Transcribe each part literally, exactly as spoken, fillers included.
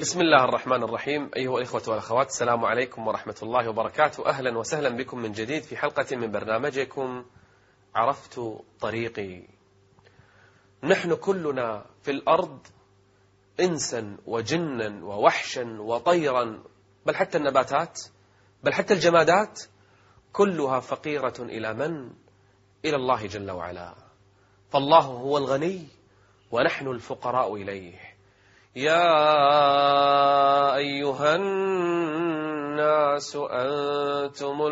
بسم الله الرحمن الرحيم. أيها الإخوة والأخوات، السلام عليكم ورحمة الله وبركاته. أهلا وسهلا بكم من جديد في حلقة من برنامجكم عرفت طريقي. نحن كلنا في الأرض إنسا وجنا ووحشا وطيرا، بل حتى النباتات، بل حتى الجمادات كلها فقيرة إلى من؟ إلى الله جل وعلا. فالله هو الغني ونحن الفقراء إليه. يا أيها الناس أنتم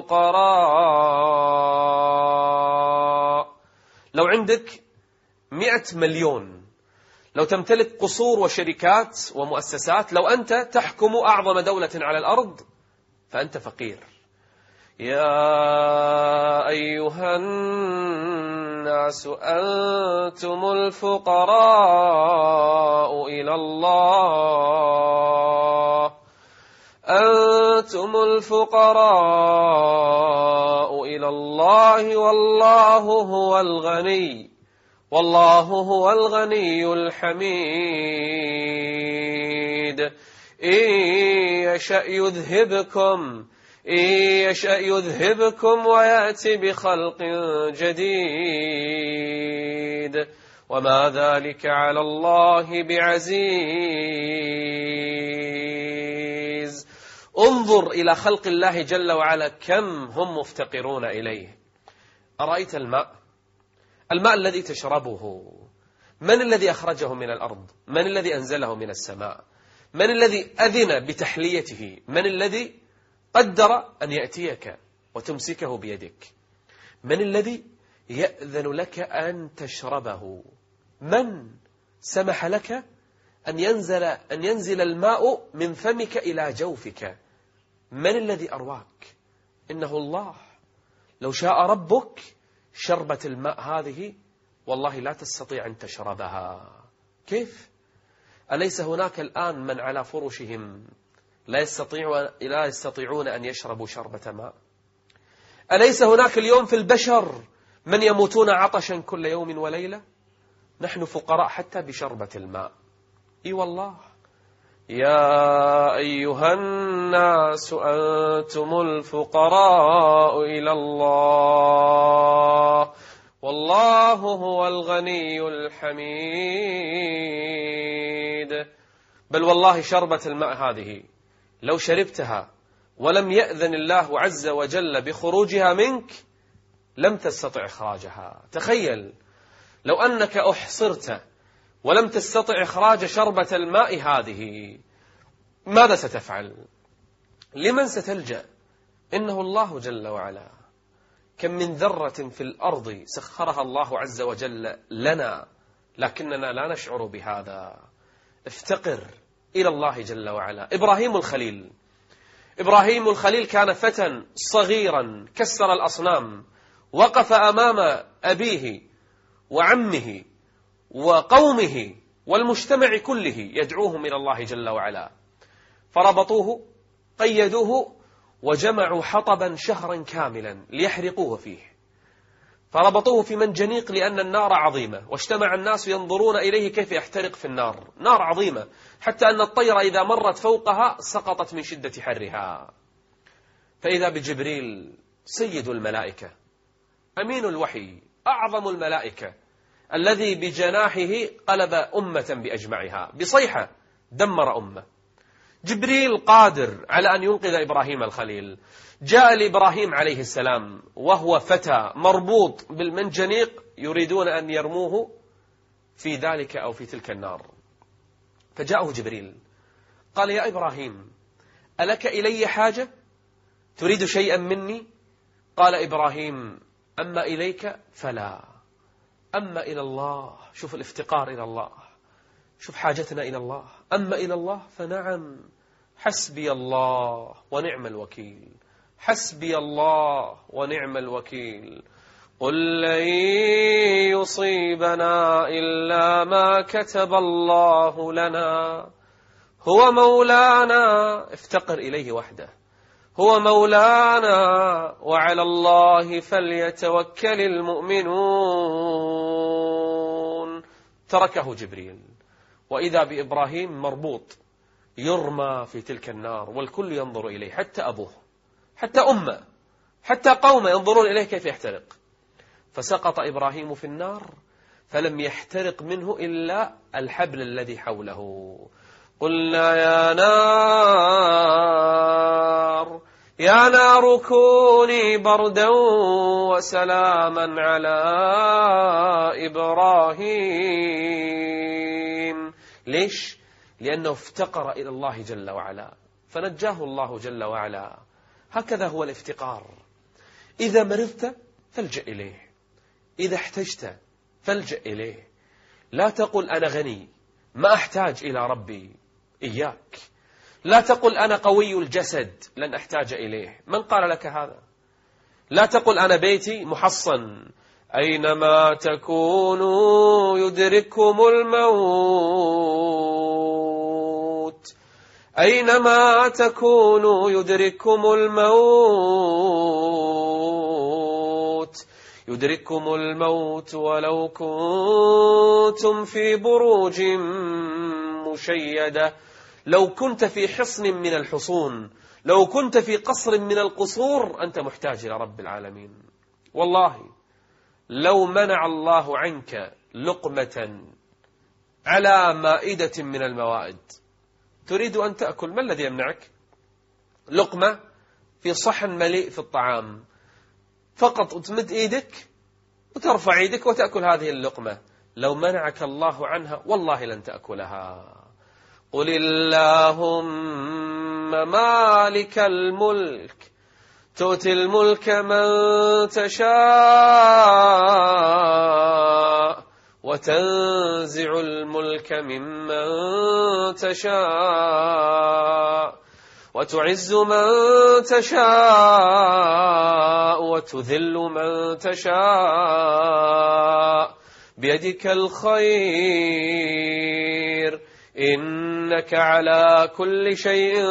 الفقراء. لو عندك مئة مليون، لو تمتلك قصور وشركات ومؤسسات، لو أنت تحكم أعظم دولة على الأرض، فأنت فقير. يا أيها الناس أنتم الفقراء إلى الله، أنتم الفقراء إلى الله والله هو الغني، والله هو الغني الحميد. إن يشأ يذهبكم إن يشأ يذهبكم ويأتي بخلق جديد، وما ذلك على الله بعزيز. انظر إلى خلق الله جل وعلا كم هم مفتقرون إليه. أرأيت الماء الماء الذي تشربه، من الذي أخرجه من الأرض؟ من الذي أنزله من السماء؟ من الذي أذن بتحليته؟ من الذي قدر أن يأتيك وتمسكه بيدك؟ من الذي يأذن لك أن تشربه؟ من سمح لك أن ينزل, أن ينزل الماء من فمك إلى جوفك؟ من الذي أرواك؟ إنه الله. لو شاء ربك شربة الماء هذه والله لا تستطيع أن تشربها. كيف؟ أليس هناك الآن من على فرشهم لا يستطيعون لا يستطيعون أن يشربوا شربة ماء؟ أليس هناك اليوم في البشر من يموتون عطشا كل يوم وليلة؟ نحن فقراء حتى بشربة الماء. إي والله. يا أيها الناس أنتم الفقراء إلى الله والله هو الغني الحميد. بل والله شربة الماء هذه لو شربتها ولم يأذن الله عز وجل بخروجها منك لم تستطع إخراجها. تخيل لو أنك أحصرت ولم تستطع إخراج شربة الماء هذه، ماذا ستفعل؟ لمن ستلجأ؟ إنه الله جل وعلا. كم من ذرة في الأرض سخرها الله عز وجل لنا لكننا لا نشعر بهذا. افتقر إلى الله جل وعلا. إبراهيم الخليل إبراهيم الخليل كان فتى صغيرا كسر الأصنام، وقف أمام أبيه وعمه وقومه والمجتمع كله يدعوهم إلى الله جل وعلا، فربطوه قيدوه وجمعوا حطبا شهرا كاملا ليحرقوه فيه، فربطوه في منجنيق لأن النار عظيمة، واجتمع الناس ينظرون إليه كيف يحترق في النار. نار عظيمة حتى أن الطير إذا مرت فوقها سقطت من شدة حرها. فإذا بجبريل سيد الملائكة، أمين الوحي، أعظم الملائكة، الذي بجناحه قلب أمة بأجمعها، بصيحة دمر أمة. جبريل قادر على أن ينقذ إبراهيم الخليل. جاء لإبراهيم عليه السلام وهو فتى مربوط بالمنجنيق يريدون أن يرموه في ذلك أو في تلك النار، فجاءه جبريل قال: يا إبراهيم، ألك إلي حاجة؟ تريد شيئا مني؟ قال إبراهيم: أما إليك فلا، أما إلى الله. شوف الافتقار إلى الله، شوف حاجتنا إلى الله. أما إلى الله فنعم، حسبي الله ونعم الوكيل، حسبي الله ونعم الوكيل. قل لن يصيبنا إلا ما كتب الله لنا، هو مولانا. افتقر إليه وحده، هو مولانا، وعلى الله فليتوكل المؤمنون. تركه جبريل، وإذا بإبراهيم مربوط يرمى في تلك النار والكل ينظر إليه، حتى أبوه، حتى أمه، حتى قومه ينظرون إليه كيف يحترق. فسقط إبراهيم في النار فلم يحترق منه إلا الحبل الذي حوله. قلنا يا نار يا نار كوني بردا وسلاما على إبراهيم. ليش؟ لأنه افتقر إلى الله جل وعلا فنجاه الله جل وعلا. هكذا هو الافتقار. إذا مرضت فالجأ إليه، إذا احتجت فالجأ إليه. لا تقل أنا غني ما أحتاج إلى ربي، إياك. لا تقل أنا قوي الجسد لن أحتاج إليه، من قال لك هذا؟ لا تقل أنا بيتي محصن، أينما تكونوا يدرككم الموت، أينما تكونوا يدرككم الموت، يدرككم الموت ولو كنتم في بروج مشيدة. لو كنت في حصن من الحصون، لو كنت في قصر من القصور، أنت محتاج إلى رب العالمين. والله لو منع الله عنك لقمة على مائدة من الموائد تريد أن تأكل، ما الذي يمنعك؟ لقمة في صحن مليء في الطعام، فقط تمد إيدك وترفع إيدك وتأكل هذه اللقمة. لو منعك الله عنها والله لن تأكلها. قل اللهم مالك الملك تؤتي الملك من تشاء وتنزع الملك ممن تشاء وتعز من تشاء وتذل من تشاء بيدك الخير إنك على كل شيء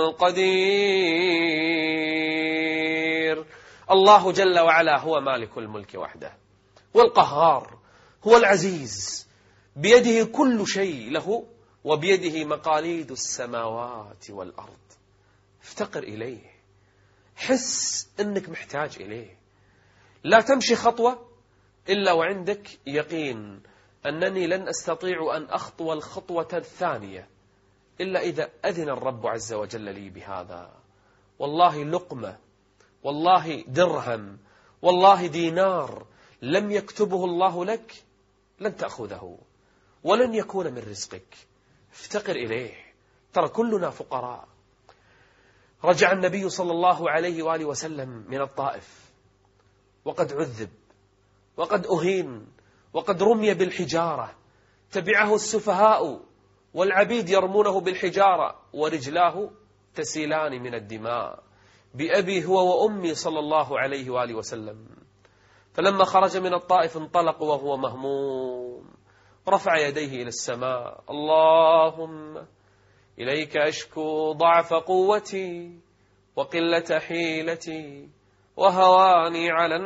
قدير. الله جل وعلا هو مالك الملك وحده، هو القهار، هو العزيز، بيده كل شيء له، وبيده مقاليد السماوات والأرض. افتقر إليه، حس أنك محتاج إليه. لا تمشي خطوة إلا وعندك يقين أنني لن أستطيع أن أخطو الخطوة الثانية إلا إذا أذن الرب عز وجل لي بهذا. والله لقمة، والله درهم، والله دينار لم يكتبه الله لك لن تأخذه ولن يكون من رزقك. افتقر إليه، ترى كلنا فقراء. رجع النبي صلى الله عليه وآله وسلم من الطائف وقد عذب وقد أهين وقد رمي بالحجارة، تبعه السفهاء والعبيد يرمونه بالحجارة ورجلاه تسيلان من الدماء، بأبي هو وأمي صلى الله عليه وآله وسلم. فلما خرج من الطائف انطلق وهو مهموم، رفع يديه إلى السماء: اللهم إليك أشكو ضعف قوتي وقلة حيلتي وهواني على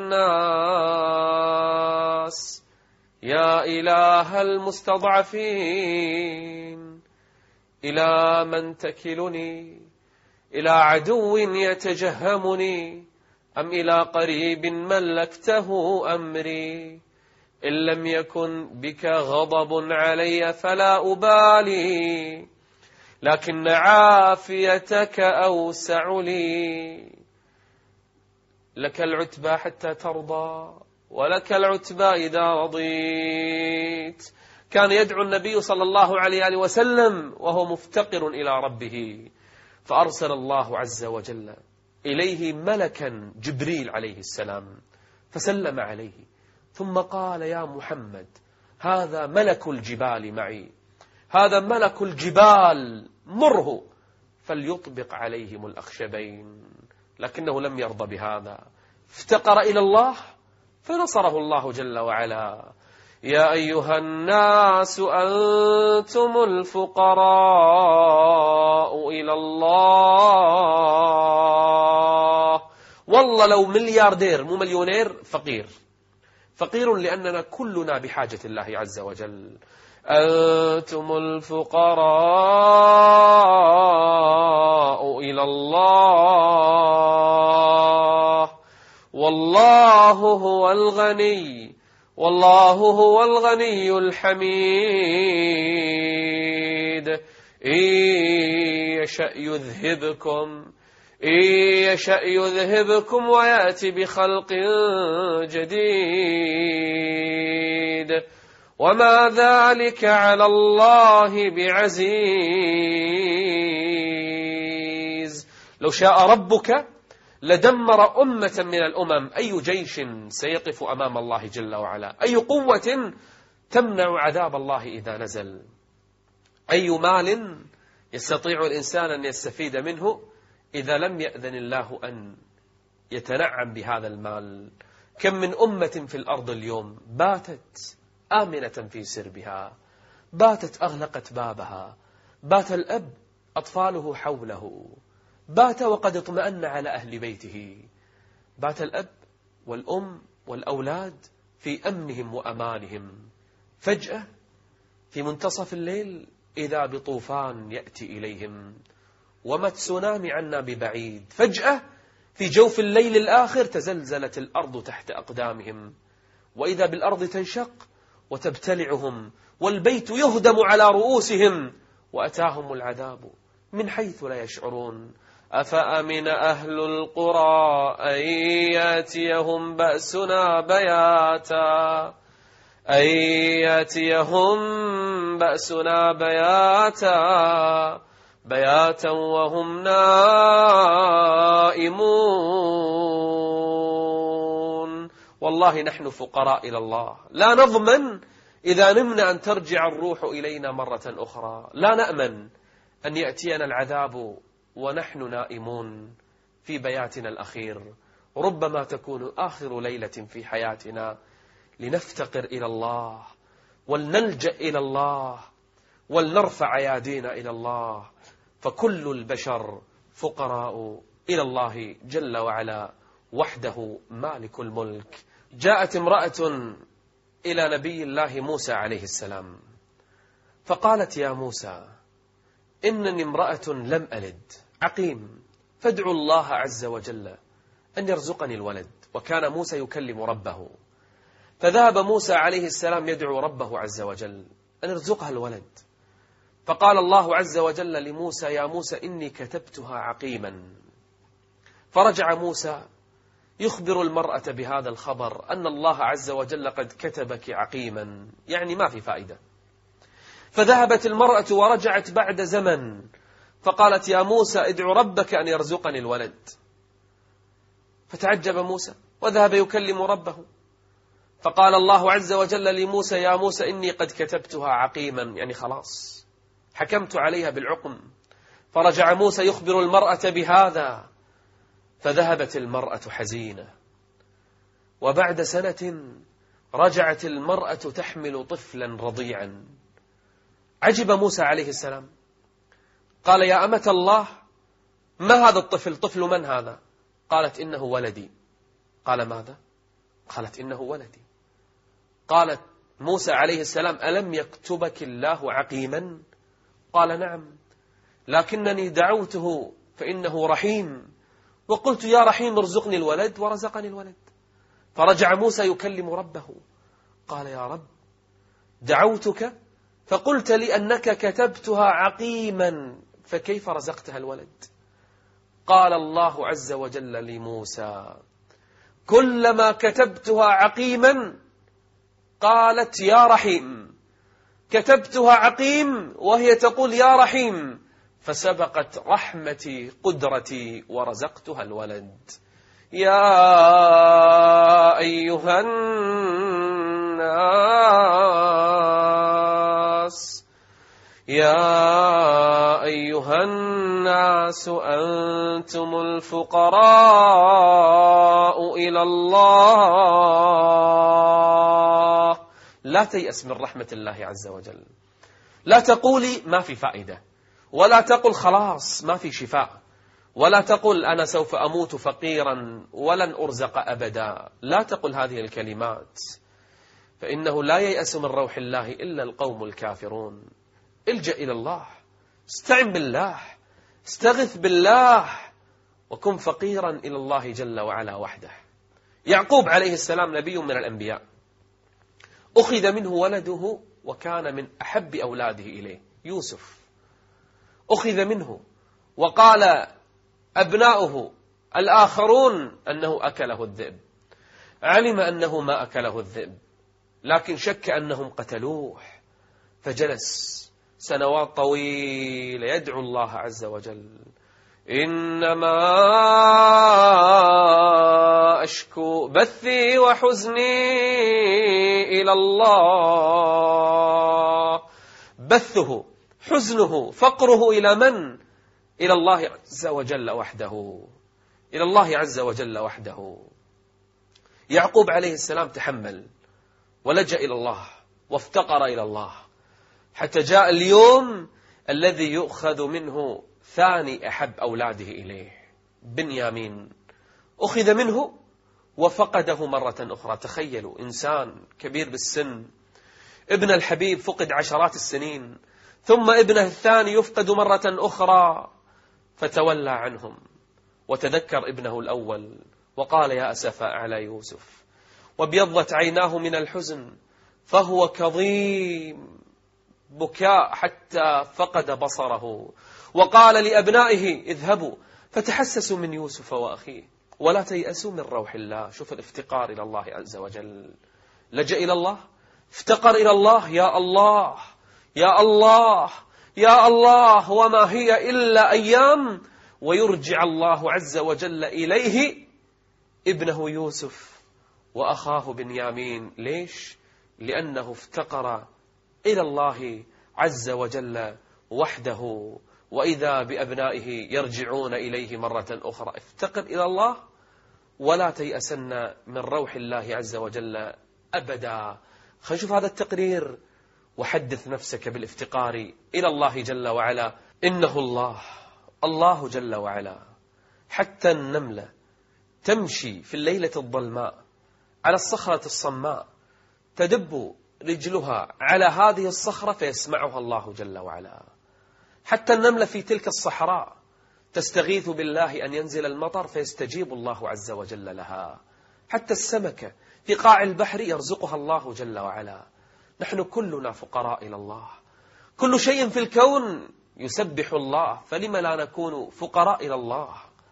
الناس، يا إله المستضعفين، إلى من تكلني؟ إلى عدو يتجهمني أم إلى قريب ملكته أمري؟ إن لم يكن بك غضب علي فلا أبالي، لكن عافيتك أوسع لي. لك العتبى حتى ترضى ولك العتبى إذا رضيت. كان يدعو النبي صلى الله عليه وسلم وهو مفتقر إلى ربه، فأرسل الله عز وجل إليه ملكا جبريل عليه السلام فسلم عليه، ثم قال: يا محمد هذا ملك الجبال معي، هذا ملك الجبال، مره فليطبق عليهم الأخشبين. لكنه لم يرضى بهذا، افتقر إلى الله فنصره الله جل وعلا. يا أيها الناس أنتم الفقراء إلى الله. والله لو ملياردير مو مليونير، فقير، فقير لأننا كلنا بحاجة الله عز وجل. أنتم الفقراء والله هو الغني والله هو الغني الحميد. إن يشأ يذهبكم إن يشأ يذهبكم ويأتي بخلق جديد وما ذلك على الله بعزيز. لو شاء ربك لدمر أمة من الأمم. أي جيش سيقف أمام الله جل وعلا؟ أي قوة تمنع عذاب الله إذا نزل؟ أي مال يستطيع الإنسان أن يستفيد منه إذا لم يأذن الله أن يتنعم بهذا المال؟ كم من أمة في الأرض اليوم باتت آمنة في سربها، باتت أغلقت بابها، بات الأب أطفاله حوله، بات وقد اطمأن على أهل بيته، بات الأب والأم والأولاد في أمنهم وأمانهم. فجأة في منتصف الليل إذا بطوفان يأتي إليهم، وما تسونامي عنا ببعيد. فجأة في جوف الليل الآخر تزلزلت الأرض تحت أقدامهم، وإذا بالأرض تنشق وتبتلعهم، والبيت يهدم على رؤوسهم، وأتاهم العذاب من حيث لا يشعرون. أفأمن أهل القرى أن يأتيهم بأسنا بياتا أن يأتيهم بأسنا بياتا بياتا وهم نائمون. والله نحن فقراء إلى الله، لا نضمن إذا نمنا أن ترجع الروح إلينا مرة أخرى، لا نأمن أن يأتينا العذاب ونحن نائمون في بياتنا الأخير. ربما تكون آخر ليلة في حياتنا، لنفتقر إلى الله ولنلجأ إلى الله ولنرفع أيادينا إلى الله، فكل البشر فقراء إلى الله جل وعلا وحده مالك الملك. جاءت امرأة إلى نبي الله موسى عليه السلام فقالت: يا موسى، إنني امرأة لم ألد عقيم، فادعو الله عز وجل أن يرزقني الولد. وكان موسى يكلم ربه، فذهب موسى عليه السلام يدعو ربه عز وجل أن يرزقها الولد. فقال الله عز وجل لموسى: يا موسى إني كتبتها عقيما. فرجع موسى يخبر المرأة بهذا الخبر أن الله عز وجل قد كتبك عقيما، يعني ما في فائدة. فذهبت المرأة ورجعت بعد زمن فقالت: يا موسى ادعو ربك أن يرزقني الولد. فتعجب موسى وذهب يكلم ربه، فقال الله عز وجل لموسى: يا موسى إني قد كتبتها عقيما، يعني خلاص حكمت عليها بالعقم. فرجع موسى يخبر المرأة بهذا، فذهبت المرأة حزينة. وبعد سنة رجعت المرأة تحمل طفلا رضيعا. عجب موسى عليه السلام، قال: يا أمة الله، ما هذا الطفل؟ طفل من هذا؟ قالت: إنه ولدي. قال: ماذا؟ قالت: إنه ولدي. قالت موسى عليه السلام: ألم يكتبك الله عقيما؟ قال: نعم، لكنني دعوته فإنه رحيم، وقلت: يا رحيم ارزقني الولد، ورزقني الولد. فرجع موسى يكلم ربه، قال: يا رب، دعوتك فقلت لي أنك كتبتها عقيما، فكيف رزقتها الولد؟ قال الله عز وجل لموسى: كلما كتبتها عقيما قالت يا رحيم، كتبتها عقيم وهي تقول يا رحيم، فسبقت رحمتي قدرتي ورزقتها الولد. يا أيها الناس يا أيها الناس أنتم الفقراء إلى الله. لا تيأس من رحمة الله عز وجل. لا تقولي ما في فائدة، ولا تقل خلاص ما في شفاء، ولا تقل أنا سوف أموت فقيرا ولن أرزق أبدا. لا تقل هذه الكلمات، فإنه لا ييأس من روح الله إلا القوم الكافرون. الجأ إلى الله، استعن بالله، استغث بالله، وكن فقيرا إلى الله جل وعلا وحده. يعقوب عليه السلام نبي من الأنبياء، أخذ منه ولده وكان من أحب أولاده إليه يوسف، أخذ منه وقال أبناؤه الآخرون أنه أكله الذئب، علم أنه ما أكله الذئب لكن شك أنهم قتلوه، فجلس سنوات طويلة يدعو الله عز وجل: إنما أشكو بثي وحزني إلى الله. بثه، حزنه، فقره إلى من؟ إلى الله عز وجل وحده، إلى الله عز وجل وحده. يعقوب عليه السلام تحمل ولجأ إلى الله وافتقر إلى الله، حتى جاء اليوم الذي يؤخذ منه ثاني أحب أولاده إليه، بنيامين، أخذ منه وفقده مرة أخرى. تخيلوا، إنسان كبير بالسن، ابن الحبيب فقد عشرات السنين، ثم ابنه الثاني يفقد مرة أخرى، فتولى عنهم وتذكر ابنه الأول وقال: يا أسفا على يوسف، وابيضت عيناه من الحزن فهو كظيم بكاء حتى فقد بصره، وقال لأبنائه: اذهبوا فتحسسوا من يوسف وأخيه ولا تيأسوا من روح الله. شوف الافتقار إلى الله عز وجل، لجأ إلى الله، افتقر إلى الله: يا الله يا الله يا الله، وما هي إلا أيام ويرجع الله عز وجل إليه ابنه يوسف وأخاه بنيامين. ليش؟ لأنه افتقر إلى الله عز وجل وحده، وإذا بأبنائه يرجعون إليه مرة أخرى. افتقر إلى الله ولا تيأسن من روح الله عز وجل أبدا. خلينا نشوف هذا التقرير وحدث نفسك بالافتقار إلى الله جل وعلا. إنه الله، الله جل وعلا. حتى النملة تمشي في الليلة الظلماء على الصخرة الصماء، تدب رجلها على هذه الصخرة فيسمعها الله جل وعلا. حتى النملة في تلك الصحراء تستغيث بالله أن ينزل المطر فيستجيب الله عز وجل لها. حتى السمكة في قاع البحر يرزقها الله جل وعلا. نحن كلنا فقراء إلى الله، كل شيء في الكون يسبح الله، فلما لا نكون فقراء إلى الله؟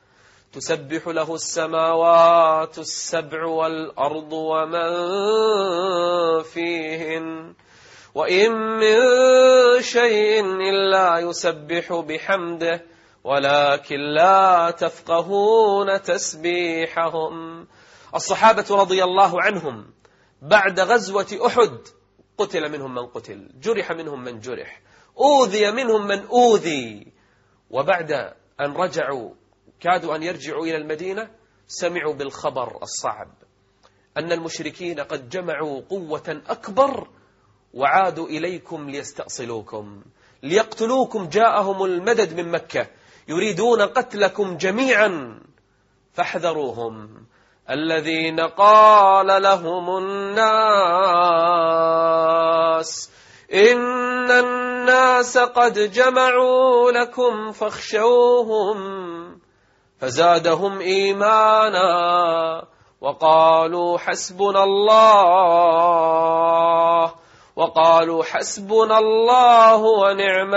تسبح له السماوات السبع والأرض ومن فيهن وإن من شيء إلا يسبح بحمده ولكن لا تفقهون تسبيحهم. الصحابة رضي الله عنهم بعد غزوة أحد قتل منهم من قتل، جرح منهم من جرح، أوذي منهم من أوذي، وبعد أن رجعوا كادوا أن يرجعوا إلى المدينة سمعوا بالخبر الصعب أن المشركين قد جمعوا قوة أكبر وعادوا إليكم ليستأصلوكم ليقتلوكم. جاءهم المدد من مكة يريدون قتلكم جميعا فاحذروهم. الذين قال لهم الناس إن الناس قد جمعوا لكم فاخشوهم فزادهم إيمانا وقالوا حسبنا الله وقالوا حسبنا الله ونعم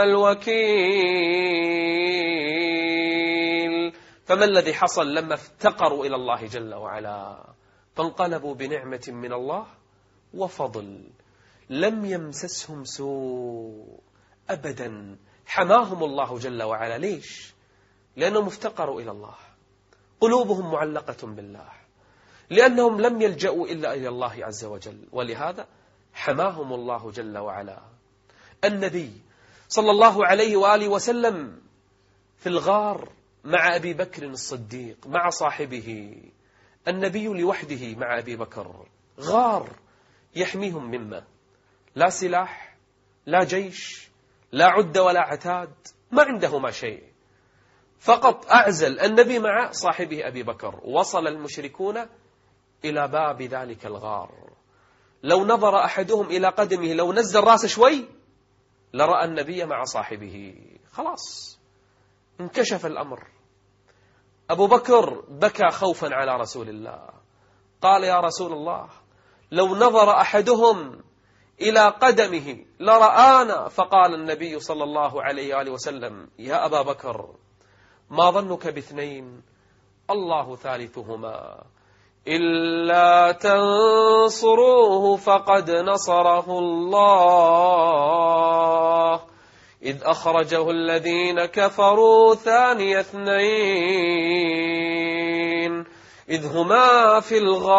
الوكيل. فما الذي حصل لما افتقروا إلى الله جل وعلا؟ فانقلبوا بنعمة من الله وفضل، لم يمسسهم سوء أبدا، حماهم الله جل وعلا. ليش؟ لأنهم افتقروا إلى الله، قلوبهم معلقة بالله، لأنهم لم يلجأوا إلا إلى الله عز وجل، ولهذا حماهم الله جل وعلا. النبي صلى الله عليه وآله وسلم في الغار مع أبي بكر الصديق مع صاحبه، النبي لوحده مع أبي بكر، غار يحميهم مما لا سلاح لا جيش لا عد ولا عتاد، ما عندهما شيء، فقط أعزل النبي مع صاحبه أبي بكر. وصل المشركون إلى باب ذلك الغار، لو نظر أحدهم إلى قدمه لو نزل راسه شوي لرأى النبي مع صاحبه، خلاص انكشف الأمر. أبو بكر بكى خوفا على رسول الله، قال يا رسول الله لو نظر أحدهم إلى قدمه لرآنا. فقال النبي صلى الله عليه وآله وسلم يا أبا بكر ما ظنك باثنين الله ثالثهما إلا تنصروه فقد نصره الله إذ أخرجه الذين كفروا ثاني اثنين إذ هما في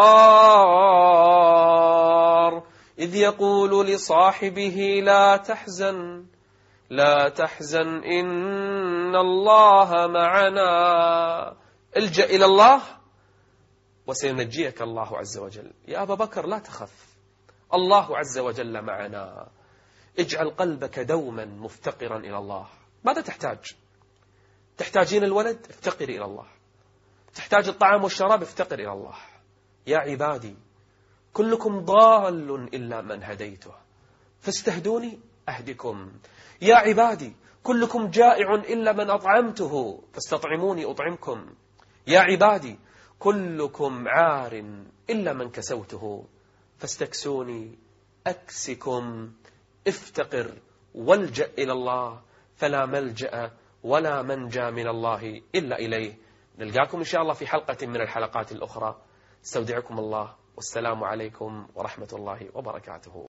الغار إذ يقول لصاحبه لا تحزن لا تحزن إن الله معنا. الجأ إلى الله وسينجيك الله عز وجل. يا أبا بكر لا تخف، الله عز وجل معنا. اجعل قلبك دوما مفتقرا إلى الله. ماذا تحتاج؟ تحتاجين الولد؟ افتقري إلى الله. تحتاج الطعام والشراب؟ افتقر إلى الله. يا عبادي كلكم ضال إلا من هديته فاستهدوني أهدكم. يا عبادي كلكم جائع إلا من أطعمته فاستطعموني أطعمكم. يا عبادي كلكم عار إلا من كسوته فاستكسوني أكسكم. افتقر والجأ إلى الله فلا ملجأ ولا منجى من الله إلا إليه. نلقاكم إن شاء الله في حلقة من الحلقات الأخرى. استودعكم الله والسلام عليكم ورحمة الله وبركاته.